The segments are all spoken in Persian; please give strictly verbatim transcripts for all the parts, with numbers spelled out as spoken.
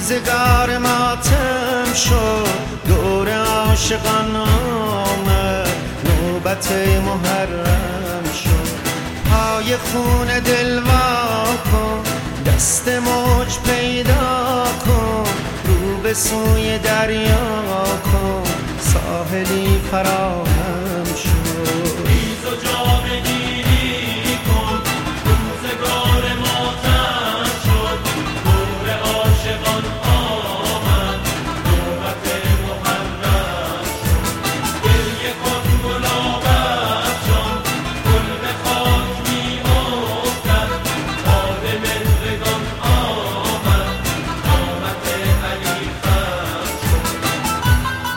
روزگار ماتم شد، دور عاشقان آمد، نوبت محرم شد. پای خون دل وا کن، دست موج پیدا کن، رو به سوی دریا کن، ساحلی فراهم شد. ریز و جامگیری کن، روزگار ماتم شد، دور عاشقان آمد، نوبت محرم شد. گریه کن گلاب افشان، گل به خاک می افتد، باد مهرگان آمد، قامت علی خم شد.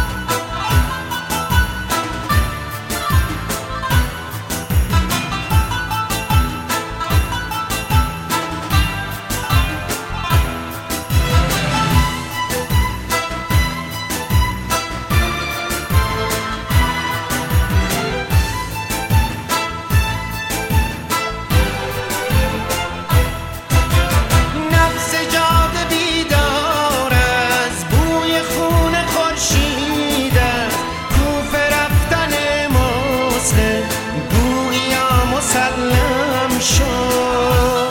مسلم شد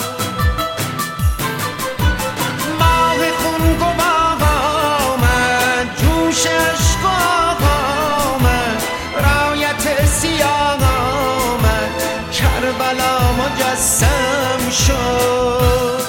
ماه خون گواه آمد، جوش عشق آمد، رایت سیاه آمد، کربلا مجسم شد.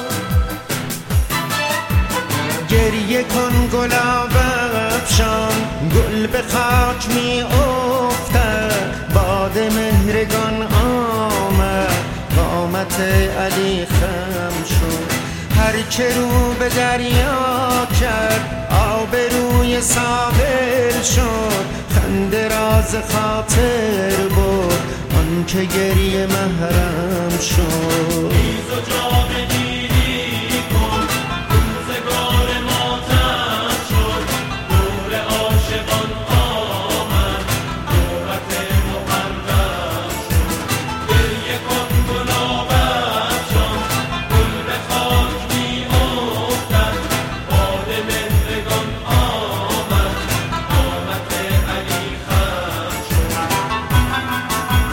گریه کن گلاب افشان، گل به خاک می افتد، باد مهرگان آمد، قامت علی خم شد. هر که رو به دریا کرد، آب روی ساحل شد، خنده راز خاطر بود، آن که گریه محرم شد. ریز و جامگیری کن، روزگار ماتم شد، دور عاشقان آمد، نوبت محرم شد. گریه کن گلاب افشان، گل به خاک می افتد، باد مهرگان آمد، قامت علی خم شد.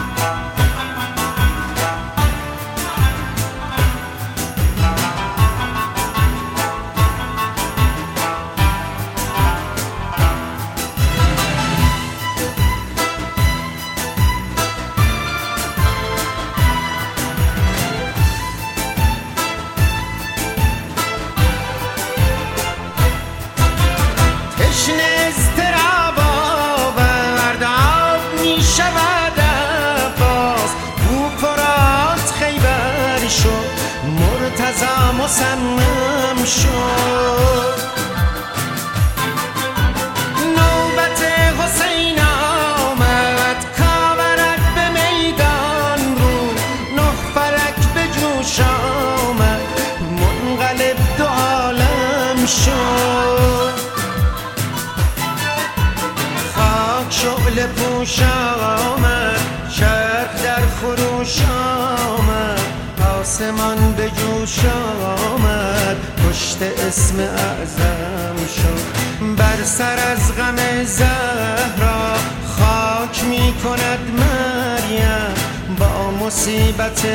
تشنه اضطراب آورد، آب می شود عباس، او فرات خیبر شد، مرتضی مصمم شد. نوبت حسین آمد، کاورک به میدان رو، نه فلک به جوش آمد، منقلب دو عالم شد. شعله پوش آمد، چرخ در خروش آمد، آسمان به جوش آمد، پشت اسم اعظم شد. بر سر از غم زهرا خاک می کند مریم، با مصیبت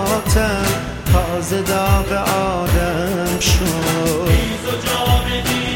خاتم تازه داغ آدم شد. ریز و جامگیری